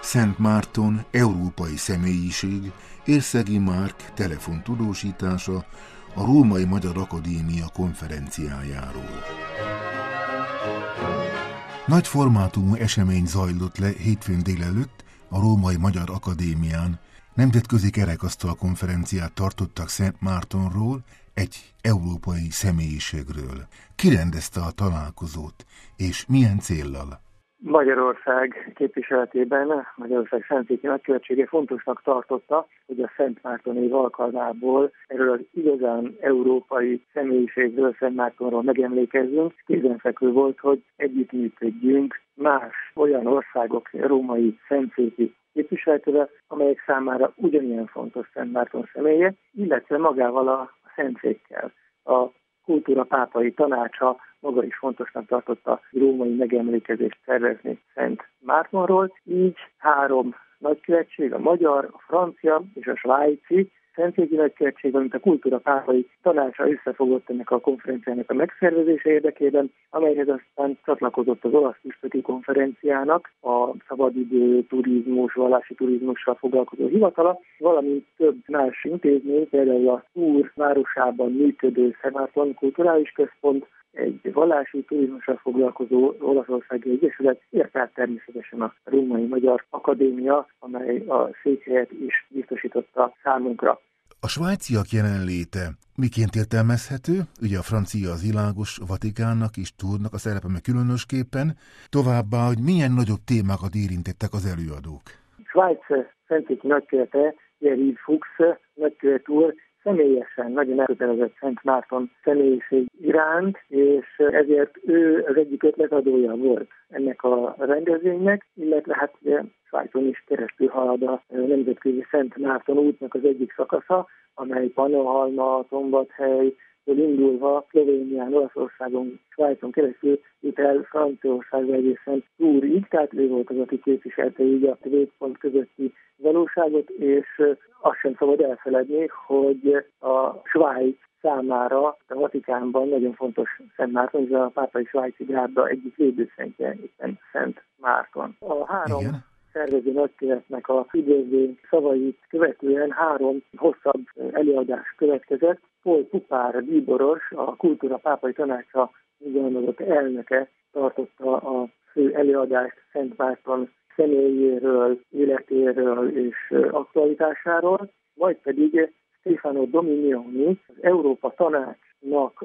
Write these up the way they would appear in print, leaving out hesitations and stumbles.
Szent Márton európai személyiség, Érszegi Márk telefontudósítása a Római Magyar Akadémia konferenciájáról. Nagy formátumú esemény zajlott le hétfőn délelőtt a Római Magyar Akadémián. Nemzetközi kerekasztal konferenciát tartottak Szent Mártonról, egy európai személyiségről. Ki rendezte a találkozót, és milyen céllal? Magyarország képviseletében Magyarország Szentszéki Nagykövetsége fontosnak tartotta, hogy a Szent Márton év alkalmából erről az igazán európai személyiségről, Szent Mártonról megemlékezzünk. Kézenfekvő volt, hogy együttműködjünk más olyan országok római szentszéki képviseletével, amelyek számára ugyanilyen fontos Szent Márton személye, illetve magával a szentszékkel. A Kultúra Pápai Tanácsa maga is fontosnak tartotta római megemlékezést szervezni Szent Mártonról, így 3 nagykövetség, a magyar, a francia és a svájci szentszéki nagykövetség, valamint a Kultúra Pápai Tanácsa összefogott ennek a konferenciának a megszervezése érdekében, amelyhez aztán csatlakozott az olasz püspöki konferenciának a szabadidő, turizmus, vallási turizmussal foglalkozó hivatala, valamint több más intézmény, például a Túr városában működő Szent Márton Kulturális Központ, egy vallási turizmussal foglalkozó Olaszországi Egyesület, illetve természetesen a Római Magyar Akadémia, amely a székhelyet is biztosította számunkra. A svájciak jelenléte miként értelmezhető? Ugye a francia az világos, a Vatikánnak és Túrnak a szerepe meg különösképpen, továbbá, hogy milyen nagyobb témákat érintettek az előadók. Svájc szentszéki nagykövete, Thierry Fuchs nagykövet úr személyesen nagyon elkötelezett Szent Márton személyiség iránt, és ezért ő az egyik ötletadója volt ennek a rendezvénynek, illetve hát ugye Svájcon is keresztül halad a nemzetközi Szent Márton útnak az egyik szakasza, amely Pannonhalma, Szombathelytől indulva Szlovénián, Olaszországon, Svájcon keresztül jut el Franciaországba egészen Túrig, tehát ő volt az, aki képviselte így a védpont közötti valóságot, és azt sem szabad elfeledni, hogy a Svájc számára a Vatikánban nagyon fontos Szent Márton, ez a pápai svájci gárda egyik védőszentje, éppen Szent Márton. A 3 szervező nagykövetnek a üdvözlő szavait követően 3 hosszabb előadás következett. Paul Pupár bíboros, a Kultúra Pápai Tanácsa nyilvánozott elnöke tartotta a fő előadást Szent Márton személyéről, életéről és aktualitásáról, majd pedig Stefano Dominioni, az Európa Tanácsnak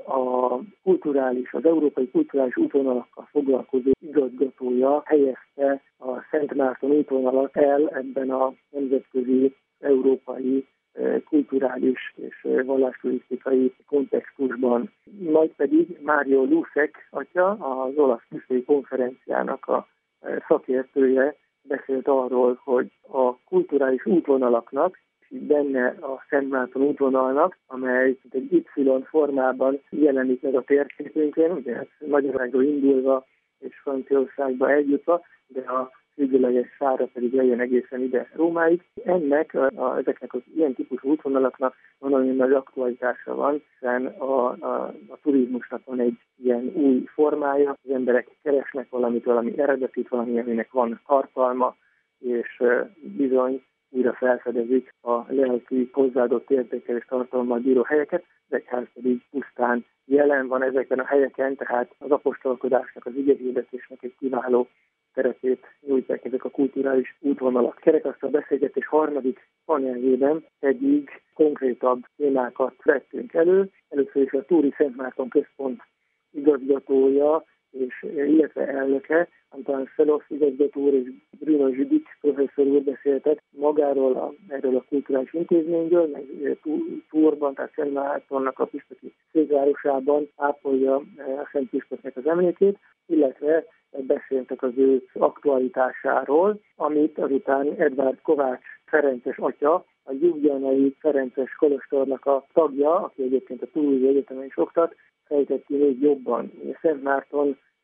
az európai kulturális útvonalakkal foglalkozó igazgatója helyezte a Szent Márton útvonalat el ebben a nemzetközi európai kulturális és vallásturisztikai kontextusban. Majd pedig Mário Lusek atya, az olasz püspöki konferenciának a szakértője beszélt arról, hogy a kulturális útvonalaknak, és benne a Szent Márton útvonalnak, amely egy Y formában jelenik meg a térképünkön, ugye Magyarországról indulva és Franciaországba eljutva, de a függőleges szára pedig lejön egészen ide Rómáig. Ezeknek az ilyen típusú útvonalaknak nagyon nagy aktualitása van, hiszen a turizmusnak van egy ilyen új formája, az emberek keresnek valami eredetit, valami, aminek van tartalma, és bizony újra felfedezik a lelki hozzáadott értékkel és tartalommal bíró helyeket, de egyház pedig pusztán jelen van ezeken a helyeken, tehát az apostolkodásnak, az igehirdetésnek egy kiváló terepét nyújtják ezek a kulturális útvonalak. Kerekasztal beszélgetés 3. paneljében pedig konkrétabb témákat vettünk elő. Először is a Túri Szent Márton Központ igazgatója, illetve elnöke, Antoine Szelosz igazgató úr és Bruno Zsüdik professzor úr beszéltek erről a kulturális intézményről, meg Túrban, tehát Szent Mártonnak a püspöki székvárosában ápolja a Szent Püspöknek az emlékét, illetve beszéltek az ő aktualitásáról, amit azután Edvard Kovács ferences atya, a Gyugyanai Ferences kolostornak a tagja, aki egyébként a Toulouse Egyetemen is oktat, fejtett ki még jobban. Szent Márton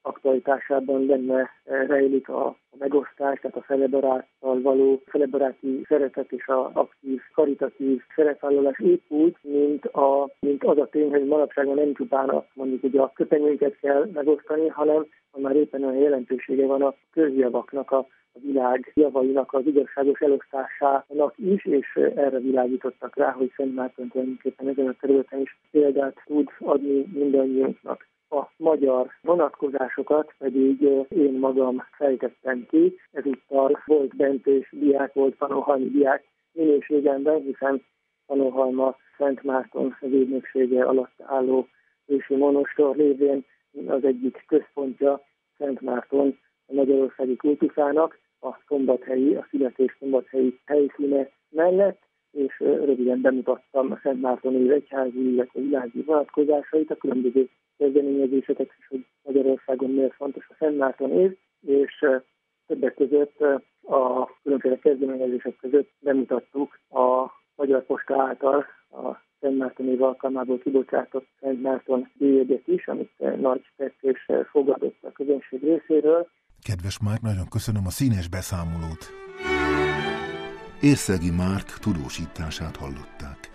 aktualitásában benne rejlik a megosztás, tehát a celebráttal való celebráti szeretet és az aktív, karitatív szerepvállalás épp úgy, mint az a tény, hogy manapság nem csupán mondjuk ugye a köpenyünket kell megosztani, hanem már éppen olyan jelentősége van a közjavaknak, a világ javainak az igazságos elosztásának is, és erre világítottak rá, hogy Szent Márton tulajdonképpen ezen a területen is példát tud adni mindannyiunknak. A magyar vonatkozásokat pedig én magam fejtettem ki, ezúttal volt Bentés diák, volt Pannonhalmi diák minőségemben, hiszen Pannonhalma Szent Márton védnöksége alatt álló ősi monostor lévén az egyik központja Szent Márton a magyarországi kultuszának, a születés szombathelyi helyszíne mellett, és röviden bemutattam a Szent Mártoni egyházi, illetve világi vonatkozásait, a különböző kezdeményezéseket is, hogy Magyarországon miért fontos a Szent Márton év, és többek között a különböző kezdeményezések között bemutattuk a Magyar Posta által a Szent Márton év alkalmából kibocsátott Szent Márton díjjegyet is, amit nagy tetszés fogadott a közönség részéről. Kedves Márk, nagyon köszönöm a színes beszámolót. Érszegi Márk tudósítását hallották.